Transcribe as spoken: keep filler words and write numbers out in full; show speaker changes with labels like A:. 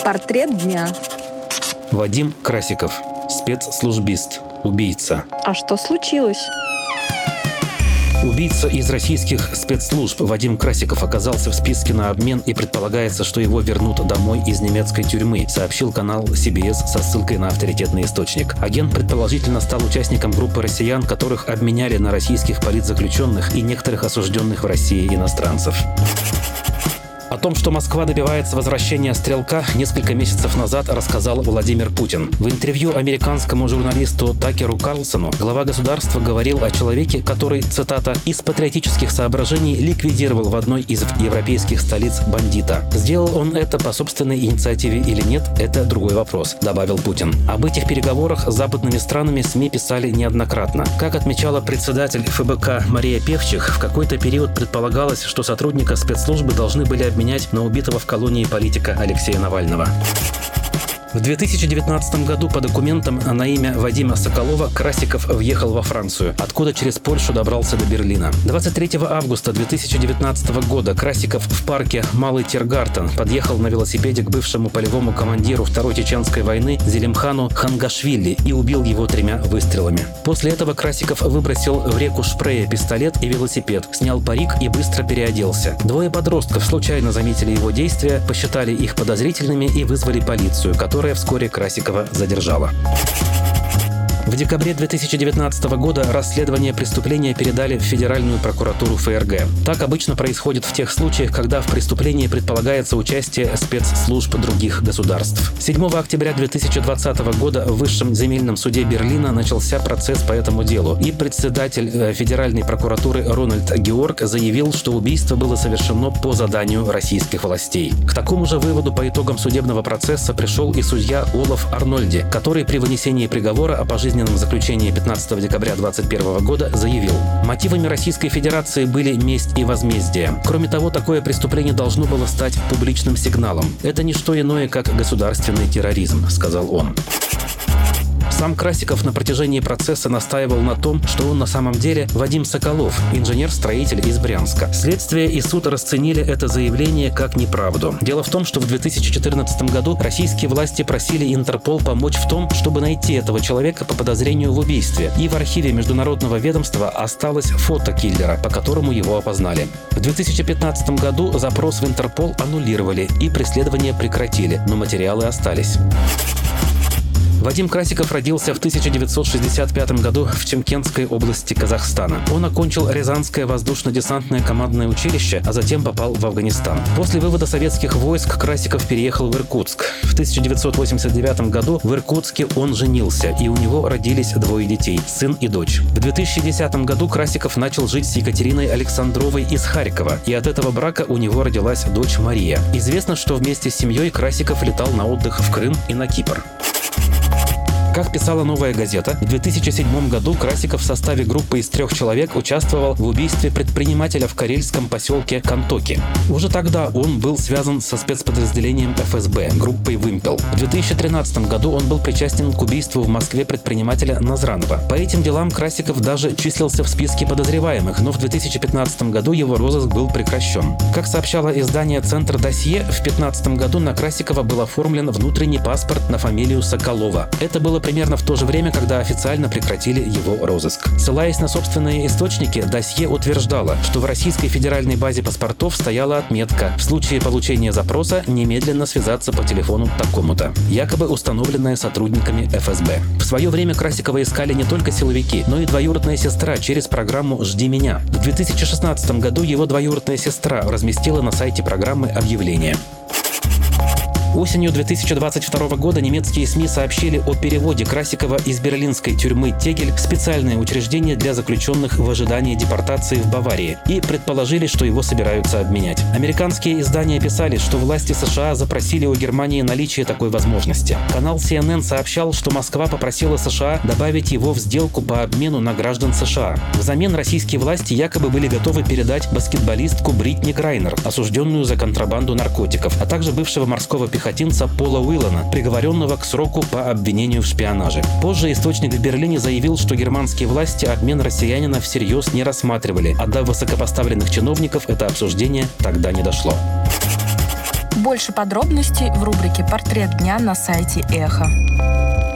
A: Портрет дня.
B: Вадим Красиков. Спецслужбист. Убийца.
A: А что случилось?
B: Убийца из российских спецслужб Вадим Красиков оказался в списке на обмен, и предполагается, что его вернут домой из немецкой тюрьмы, сообщил канал си би эс со ссылкой на авторитетный источник. Агент предположительно стал участником группы россиян, которых обменяли на российских политзаключенных и некоторых осужденных в России иностранцев. О том, что Москва добивается возвращения Стрелка, несколько месяцев назад рассказал Владимир Путин. В интервью американскому журналисту Такеру Карлсону глава государства говорил о человеке, который, цитата, «из патриотических соображений ликвидировал в одной из европейских столиц бандита». Сделал он это по собственной инициативе или нет, это другой вопрос, добавил Путин. Об этих переговорах с западными странами СМИ писали неоднократно. Как отмечала председатель эф бэ ка Мария Певчих, в какой-то период предполагалось, что сотрудника спецслужбы должны были обменять на убитого в колонии политика Алексея Навального. В две тысячи девятнадцатом году по документам на имя Вадима Соколова Красиков въехал во Францию, откуда через Польшу добрался до Берлина. двадцать третьего августа две тысячи девятнадцатого года Красиков в парке Малый Тиргартен подъехал на велосипеде к бывшему полевому командиру Второй Чеченской войны Зелимхану Хангашвили и убил его тремя выстрелами. После этого Красиков выбросил в реку Шпрее пистолет и велосипед, снял парик и быстро переоделся. Двое подростков случайно заметили его действия, посчитали их подозрительными и вызвали полицию, которая которая вскоре Красикова задержала. В декабре две тысячи девятнадцатого года расследование преступления передали в Федеральную прокуратуру эф эр гэ. Так обычно происходит в тех случаях, когда в преступлении предполагается участие спецслужб других государств. седьмого октября две тысячи двадцатого года в Высшем земельном суде Берлина начался процесс по этому делу, и председатель Федеральной прокуратуры Рональд Георг заявил, что убийство было совершено по заданию российских властей. К такому же выводу по итогам судебного процесса пришел и судья Олаф Арнольди, который при вынесении приговора о пожизненном в заключении пятнадцатого декабря две тысячи двадцать первого года заявил: мотивами Российской Федерации были месть и возмездие. Кроме того, такое преступление должно было стать публичным сигналом. Это не что иное, как государственный терроризм, сказал он. Сам Красиков на протяжении процесса настаивал на том, что он на самом деле Вадим Соколов, инженер-строитель из Брянска. Следствие и суд расценили это заявление как неправду. Дело в том, что в две тысячи четырнадцатом году российские власти просили Интерпол помочь в том, чтобы найти этого человека по подозрению в убийстве. И в архиве международного ведомства осталось фото киллера, по которому его опознали. В две тысячи пятнадцатом году запрос в Интерпол аннулировали и преследование прекратили, но материалы остались. Вадим Красиков родился в тысяча девятьсот шестьдесят пятом году в Чимкентской области Казахстана. Он окончил Рязанское воздушно-десантное командное училище, а затем попал в Афганистан. После вывода советских войск Красиков переехал в Иркутск. В тысяча девятьсот восемьдесят девятом году в Иркутске он женился, и у него родились двое детей – сын и дочь. В две тысячи десятом году Красиков начал жить с Екатериной Александровой из Харькова, и от этого брака у него родилась дочь Мария. Известно, что вместе с семьей Красиков летал на отдых в Крым и на Кипр. Как писала «Новая газета», в две тысячи седьмом году Красиков в составе группы из трех человек участвовал в убийстве предпринимателя в карельском поселке Кантоки. Уже тогда он был связан со спецподразделением эф эс бэ, группой «Вымпел». В две тысячи тринадцатом году он был причастен к убийству в Москве предпринимателя Назранова. По этим делам Красиков даже числился в списке подозреваемых, но в две тысячи пятнадцатом году его розыск был прекращен. Как сообщало издание «Центр Досье», в две тысячи пятнадцатом году на Красикова был оформлен внутренний паспорт на фамилию Соколова. Это было примерно в то же время, когда официально прекратили его розыск. Ссылаясь на собственные источники, досье утверждало, что в Российской федеральной базе паспортов стояла отметка: в случае получения запроса немедленно связаться по телефону такому-то, якобы установленная сотрудниками эф эс бэ. В свое время Красикова искали не только силовики, но и двоюродная сестра через программу «Жди меня». В две тысячи шестнадцатом году его двоюродная сестра разместила на сайте программы объявление. Осенью две тысячи двадцать второго года немецкие СМИ сообщили о переводе Красикова из берлинской тюрьмы Тегель в специальное учреждение для заключенных в ожидании депортации в Баварии и предположили, что его собираются обменять. Американские издания писали, что власти США запросили у Германии наличие такой возможности. Канал си эн эн сообщал, что Москва попросила США добавить его в сделку по обмену на граждан США. Взамен российские власти якобы были готовы передать баскетболистку Бритни Грайнер, осужденную за контрабанду наркотиков, а также бывшего морского пехотинца пехотинца Пола Уиллана, приговоренного к сроку по обвинению в шпионаже. Позже источник в Берлине заявил, что германские власти обмен россиянина всерьез не рассматривали, а до высокопоставленных чиновников это обсуждение тогда не дошло.
C: Больше подробностей в рубрике «Портрет дня» на сайте Эхо.